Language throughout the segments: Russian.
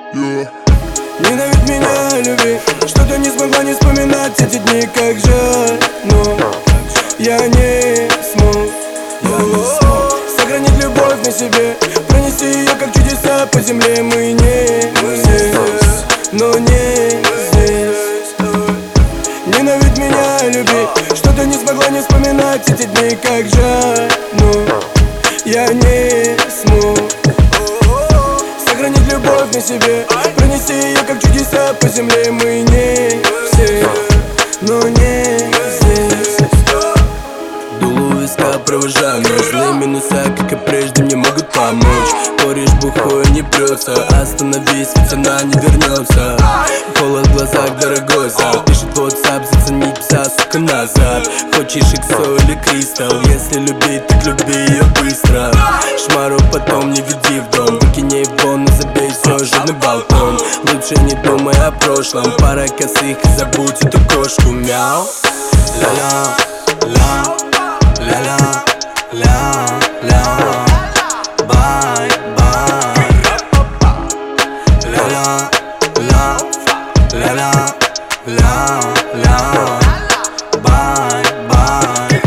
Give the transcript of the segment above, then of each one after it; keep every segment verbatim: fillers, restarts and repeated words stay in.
Yeah. Ненавидь меня, люби, что ты не смогла не вспоминать эти дни, как жаль. Но я не смог, я не смог сохранить любовь на себе, пронести ее как чудеса по земле. Мы не здесь, но не здесь. Ненавидь меня, люби, что ты не смогла не вспоминать эти дни, как жаль. Но я не смог сохранить любовь на себе, пронести ее как чудеса по земле. Мы не все, но не здесь. Дулу виска провожаю, но злые минуса, как и прежде, мне могут помочь. Кореш бухой не прется, остановись, ведь она не вернется. Холод в глазах, дорогой зал, пишет WhatsApp, заценить пса, сука, назад. Хочешь иксо или кристалл, если любить, так люби ее быстро. Шмару потом не веди в дом, выкини его, но забей все же на балкон. Лучше не думай о прошлом, пара косых и забудь эту кошку, мяу. Ля-ля, ля, ля-ля, ля-ля, бай, бай. Ля-ля, ля, ля-ля, ля-ля, бай, бай.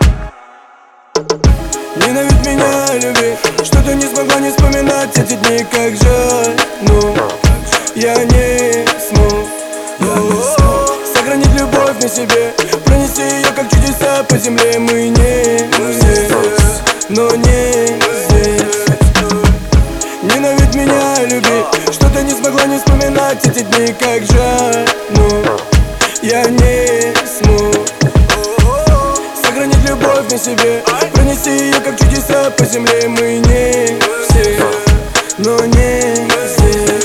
Ненавидь меня, люби, что ты не смогла не вспоминать эти дни, как жаль. Но я не смог, я не смог сохранить любовь на себе, пронести ее как чудеса по земле. Мы не здесь, но не здесь. Ненавидь меня, люби, что ты не смогла не вспоминать эти дни, как жаль. Но я не смог сохранить любовь на себе, пронести ее как чудеса по земле. Мы не все, но не здесь.